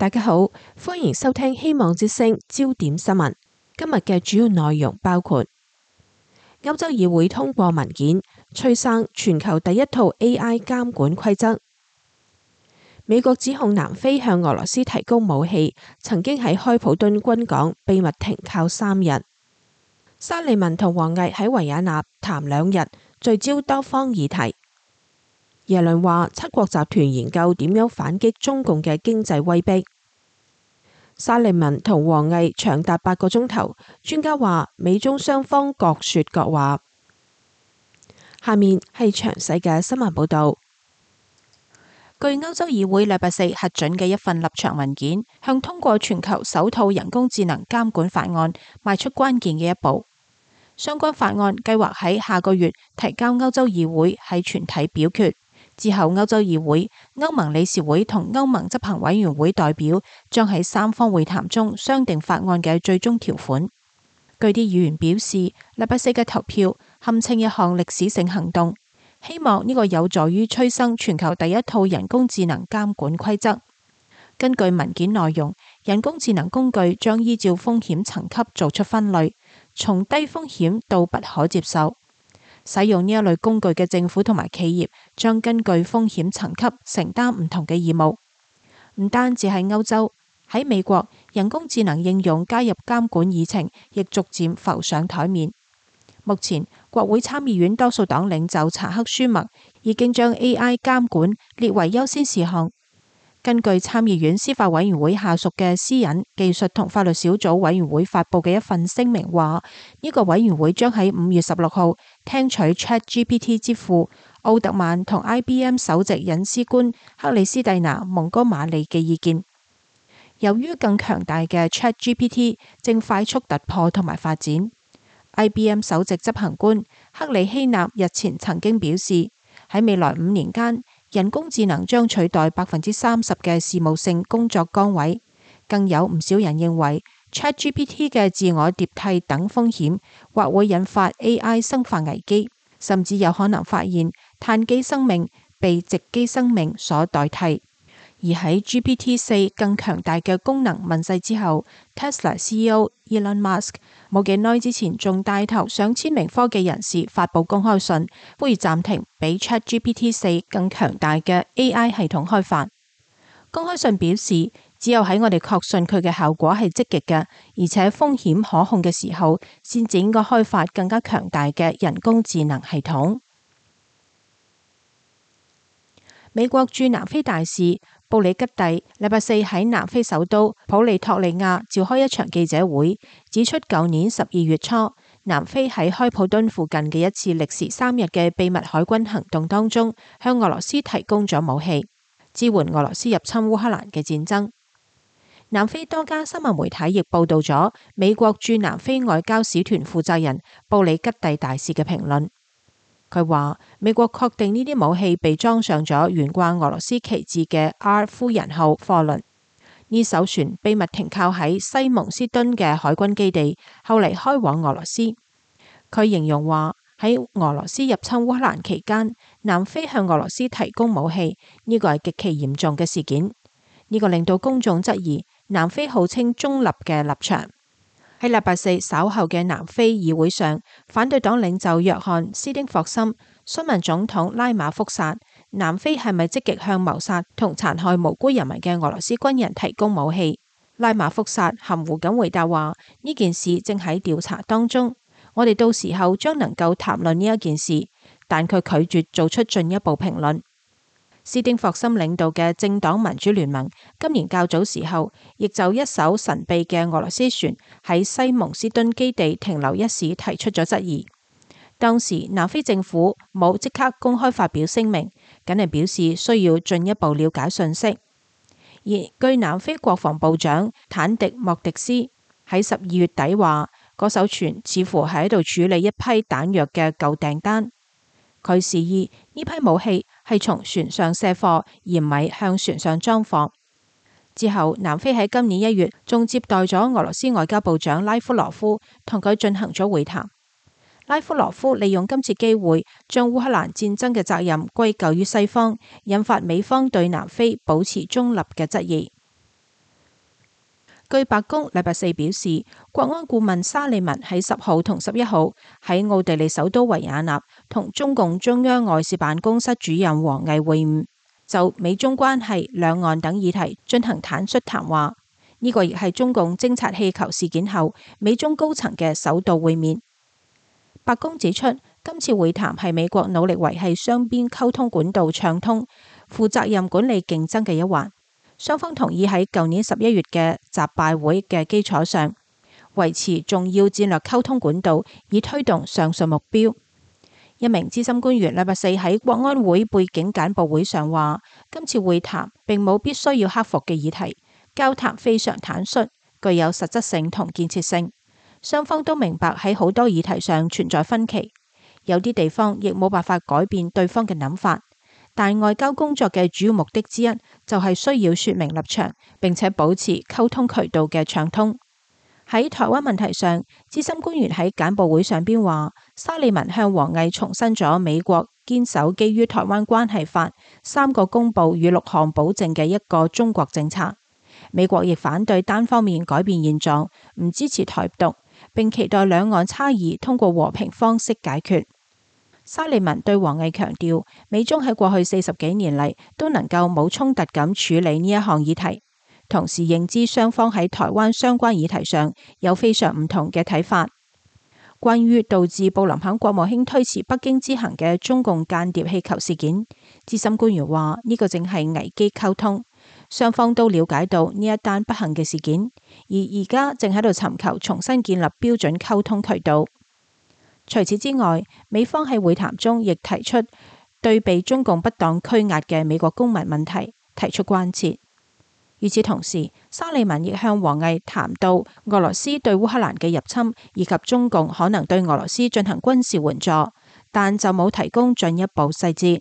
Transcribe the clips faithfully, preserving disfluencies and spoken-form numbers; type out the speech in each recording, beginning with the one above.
大家好，歡迎收聽希望之聲焦點新聞。今日嘅主要內容包括歐洲議會通過文件，催生全球第一套 A I 監管規則。美國指控南非向俄羅斯提供武器，曾經喺開普敦軍港秘密停靠三日。沙利文同王毅喺維也納談兩日，聚焦多方議題。耶倫話七國集團研究點樣反擊中共嘅經濟威逼。沙利文同王毅長達八個鐘頭，專家話美中雙方各說各話。下面係詳細嘅新聞報道。 據歐洲議會禮拜四核准嘅一份立場文件，向通過全球首套人工智能監管法案邁出關鍵嘅一步。相關法案計劃喺下個月提交歐洲議會喺全體表決。之後，歐洲議會、歐盟理事會同歐盟執行委員會代表將喺三方會談中商定法案嘅最終條款。據啲議員表示，禮拜四嘅投票堪稱一項歷史性行動，希望呢個有助於催生全球第一套人工智能監管規則。根據文件內容，人工智能工具將依照風險層級做出分類，從低風險到不可接受。使用呢一類工具嘅政府同埋企業將根據風險層級承擔唔同嘅義務。唔單止喺歐洲，喺美國，人工智能應用加入監管議程，亦逐漸浮上台面。目前，國會參議院多數黨領袖查克舒默已經將 A I 監管列為優先事項。根據參議院司法委員會下屬嘅私隱、技術同法律小組委員會發佈嘅一份聲明話，呢個委員會將喺五月十六號聽取 ChatGPT 之父奧特曼同 I B M 首席隱私官克里斯蒂娜蒙哥馬利嘅意見。由於更強大嘅 ChatGPT 正快速突破同埋發展， I B M 首席執行官克里希納日前曾經表示，喺未來五年間，人工智能將取代百分之三十嘅事務性工作崗位，更有唔少人認為 ChatGPT 嘅自我迭替等風險，或會引發 A I 生化危機，甚至有可能發現碳基生命被直基生命所代替。而喺 G P T 四更強大嘅功能問世之後， Tesla C E O Elon Musk 冇幾耐之前仲帶頭上千名科技人士發佈公開信，呼籲暫停比 ChatGPT 四更強大嘅 A I 系統開發。公開信表示，只有喺我哋確信佢嘅效果係積極嘅，而且風險可控嘅時候，先至應該開發更加強大嘅人工智能系統。美國駐南非大使布里吉蒂禮拜四喺南非首都普利托利亞召開一場記者會，指出舊年十二月初，南非喺開普敦附近嘅一次歷時三日嘅秘密海軍行動當中，向俄羅斯提供咗武器，支援俄羅斯入侵烏克蘭嘅戰爭。南非多家新聞媒體亦報道咗美國駐南非外交使團負責人布里吉蒂大使嘅評論。佢話美國確定呢啲武器被裝上咗懸掛俄羅斯旗幟嘅 R 夫人號貨輪，呢艘船秘密停靠喺西蒙斯敦嘅海軍基地，後嚟開往俄羅斯。佢形容話喺俄羅斯入侵烏克蘭期間，南非向俄羅斯提供武器，呢個係極其嚴重嘅事件。呢個令到公眾質疑南非號稱中立嘅立場。喺禮拜四稍後嘅南非議會上，反對黨領袖約翰斯丁霍森詢問總統拉馬福薩，南非係咪積極向謀殺同殘害無辜人民嘅俄羅斯軍人提供武器？拉馬福薩含糊咁回答話，呢件事正喺調查當中，我哋到時候將能夠談論呢一件事，但佢拒絕做出進一步評論。斯丁霍森領導嘅政黨民主聯盟今年較早時候，亦就一艘神秘嘅俄羅斯船喺西蒙斯敦基地停留一事提出咗質疑。當時南非政府冇即刻公開發表聲明，僅係表示需要進一步了解信息。而據南非國防部長坦迪莫迪斯喺十二月底話，嗰艘船似乎係喺度處理一批彈藥嘅舊訂單。佢示意呢批武器係從船上卸貨，而唔係向船上裝貨。之後，南非喺今年一月仲接待咗俄羅斯外交部長拉夫羅夫，同佢進行咗會談。拉夫羅夫利用今次機會將烏克蘭戰爭嘅責任歸咎於西方，引發美方對南非保持中立嘅質疑。 據白宮禮拜四表示，國安顧問沙利文喺十號同十一號喺奧地利首都維也納同中共中央外事辦公室主任王毅會晤，就美中關係、兩岸等議題進行坦率談話。呢、這個亦係中共偵察氣球事件後美中高層嘅首度會面。白宮指出，今次會談係美國努力維繫雙邊溝通管道暢通、負責任管理競爭嘅一環。雙方同意喺舊年十一月嘅習拜會嘅基礎上，維持重要戰略溝通管道，以推動上述目標。一名資深官員禮拜四喺國安會背景簡報會上話，今次會談並冇必須要克服嘅議題，交談非常坦率，具有實質性同建設性。雙方都明白喺好多議題上存在分歧，有啲地方亦冇辦法改變對方嘅諗法。但外交工作嘅主要目的之一，就係需要說明立場，並且保持溝通渠道嘅暢通。喺台灣問題上，資深官員喺簡報會上邊話，沙利文向王毅重申咗美國堅守基於台灣關係法三個公報與六項保證嘅一個中國政策。美國亦反對單方面改變現狀，唔支持台獨，並期待兩岸差異通過和平方式解決。沙利文對王毅強調，美中喺過去四十幾年嚟都能夠冇衝突咁處理呢一項議題，同時認知雙方喺台灣相關議題上有非常唔同嘅睇法。關於導致布林肯國務卿推遲北京之行嘅中共間諜氣球事件，資深官員話呢個正係危機溝通，雙方都了解到呢一單不幸嘅事件，而而家正喺度尋求重新建立標準溝通渠道。除此之外，美方喺會談中亦提出對被中共不當拘押嘅美國公民問題提出關切。與此同時，沙利文亦向王毅談到俄羅斯對烏克蘭嘅入侵，以及中共可能對俄羅斯進行軍事援助，但就冇提供進一步細節。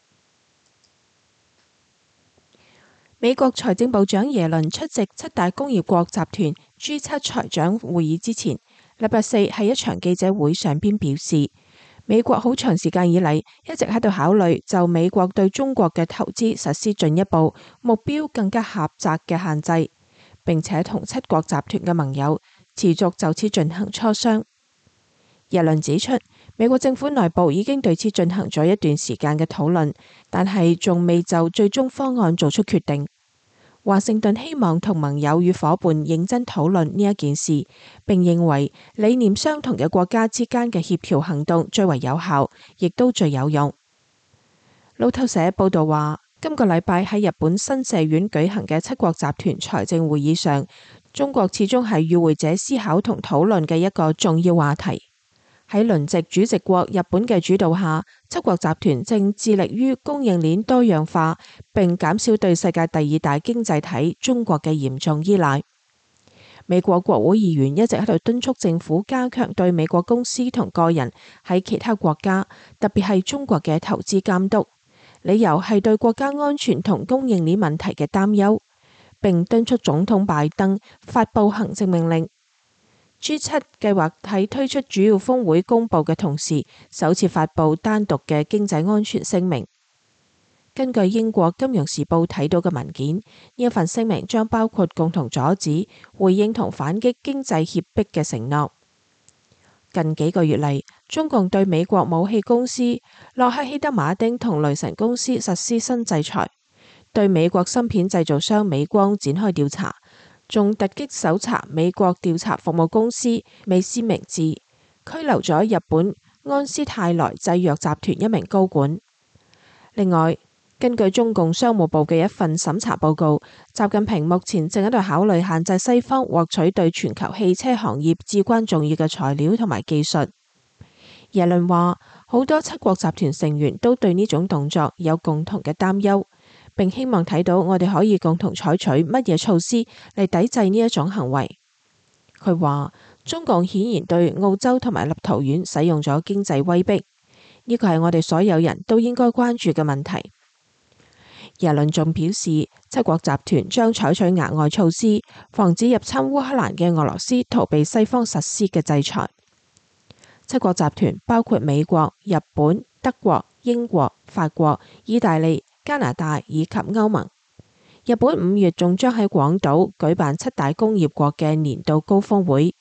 美國財政部長耶倫出席七大工業國集團 G 七財長會議之前，禮拜四喺一場記者會上邊表示，美國好長時間以嚟一直喺度考慮就美國對中國嘅投資實施進一步、目標更加狹窄嘅限制，並且同七國集團嘅盟友持續就此進行磋商。耶倫指出，美國政府內部已經對此進行咗一段時間嘅討論，但係仲未就最終方案做出決定。華盛頓希望同盟友與夥伴認真討論呢一件事，並認為理念相同嘅國家之間嘅協調行動最為有效，亦都最有用。路透社報道話，今個禮拜喺日本新社院舉行嘅七國集團財政會議上，中國始終係與會者思考同討論嘅一個重要話題。喺輪值主席國日本嘅主導下，七國集團正致力於供應鏈多樣化，並減少對世界第二大經濟體中國嘅嚴重依賴。美國國會議員一直喺度敦促政府加強對美國公司同個人喺其他國家，特別係中國嘅投資監督，理由係對國家安全同供應鏈問題嘅擔憂，並敦促總統拜登發布行政命令。G 七計劃喺推出主要峰會公佈嘅同時，首次發布單獨嘅經濟安全聲明。根據英國金融時報睇到嘅文件，呢一份聲明將包括共同阻止、回應同反擊經濟脅迫嘅承諾。近幾個月嚟，中共對美國武器公司洛克希德馬丁同雷神公司實施新制裁，對美國芯片製造商美光展開調查。仲突擊搜查美國調查服務公司美思明智，拘留咗日本安斯泰來製藥集團一名高管。另外，根據中共商務部嘅一份審查報告，習近平目前正喺度考慮限制西方獲取對全球汽車行業至關重要嘅材料同埋技術。耶倫話，好多七國集團成員都對呢種動作有共同嘅擔憂，並希望睇到我哋可以共同採取乜嘢措施嚟抵制呢一種行為。佢話，中共顯然對澳洲同埋立陶宛使用咗經濟威逼，呢個係我哋所有人都應該關注嘅問題。耶倫仲表示，七國集團將採取額外措施，防止入侵烏克蘭嘅俄羅斯逃避西方實施嘅制裁。七國集團包括美國、日本、德國、英國、法國、意大利、加拿大以及歐盟。 日本五月仲將喺廣島舉辦七大工業國嘅年度高峰會。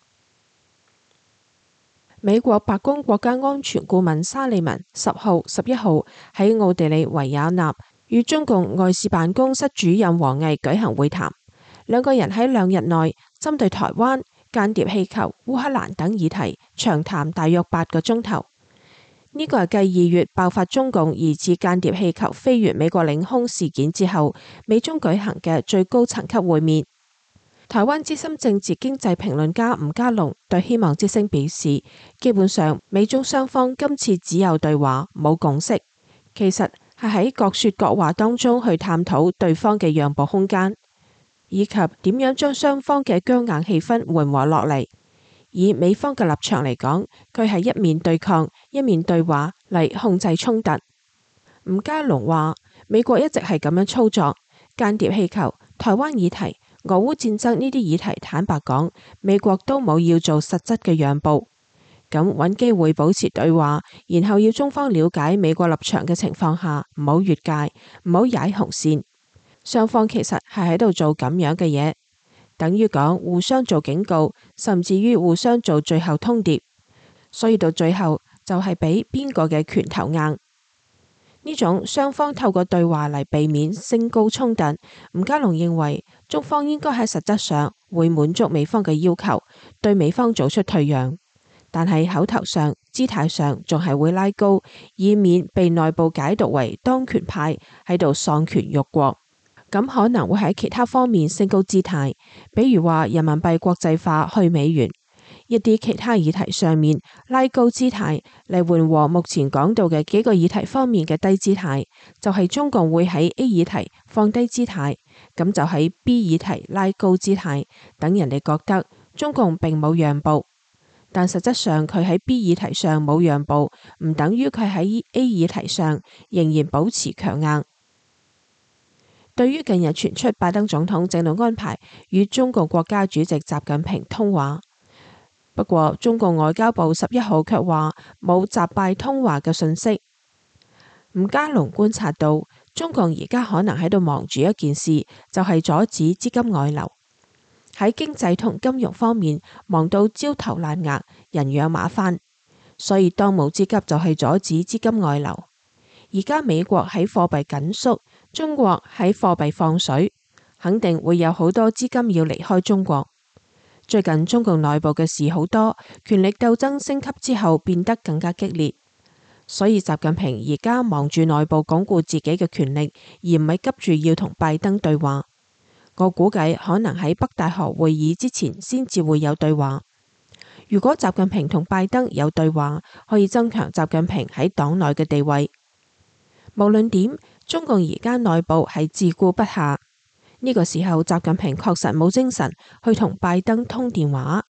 美國白宮國家安全顧問沙利文十號、十一號喺奧地利維也納與中共外事辦公室主任王毅舉行會談，兩個人喺兩日內針對台灣、間諜氣球、烏克蘭等議題長談大約八個鐘頭。呢個係繼二月爆發中共疑似間諜氣球飛越美國領空事件之後，美中舉行嘅最高層級會面。台灣資深政治經濟評論家吳家龍對希望之聲表示，基本上美中雙方今次只有對話，冇共識，其實係喺各說各話當中去探討對方嘅讓步空間，以及點樣將雙方嘅僵硬氣氛緩和落嚟。以美方嘅立場嚟講，佢係一面對抗，一面對話嚟控制衝突。吳家龍話，美國一直係咁樣操作，間諜氣球、台灣議題、俄烏戰爭呢啲議題，坦白講，美國都冇要做實質嘅讓步。咁揾機會保持對話，然後要中方了解美國立場嘅情況下，唔好越界，唔好踩紅線。雙方其實係喺度做咁樣嘅嘢，等於講互相做警告，甚至於互相做最後通牒。所以到最後就係俾邊個嘅拳頭硬。呢種雙方透過對話嚟避免升高衝突，吳家龍認為中方應該喺實質上會滿足美方嘅要求，對美方做出退讓，但係口頭上、姿態上仲係會拉高，以免被內部解讀為當權派喺度喪權辱國。咁可能會喺其他方面升高姿態，比如話人民幣國際化、去美元，一啲其他議題上面拉高姿態嚟緩和目前講到嘅幾個議題方面嘅低姿態，就係、是、中共會喺 A 議題放低姿態，咁就喺 B 議題拉高姿態，等人哋覺得中共並冇讓步。但實質上佢喺 B 議題上冇讓步，唔等於佢喺 A 議題上仍然保持強硬。對於近日傳出拜登總統正度安排與中共國家主席習近平通話，不過中共外交部十一號卻話冇習拜通話嘅訊息。吳家龍觀察到，中共而家可能喺度忙住一件事，就係、是、阻止資金外流，喺經濟同金融方面忙到焦頭爛額、人仰馬翻，所以當務之急就係阻止資金外流。而家美國喺貨幣緊縮，中國喺貨幣放水，肯定會有好多資金要離開中國。最近中共內部嘅事好多，權力鬥爭升級之後變得更加激烈，所以習近平而家忙住內部鞏固自己嘅權力，而唔係急住要同拜登對話。我估計可能喺北戴河會議之前先至會有對話。如果習近平同拜登有對話，可以增強習近平喺黨內嘅地位。無論點，中共而家內部係自顧不暇。呢個時候，習近平確實冇精神去同拜登通電話。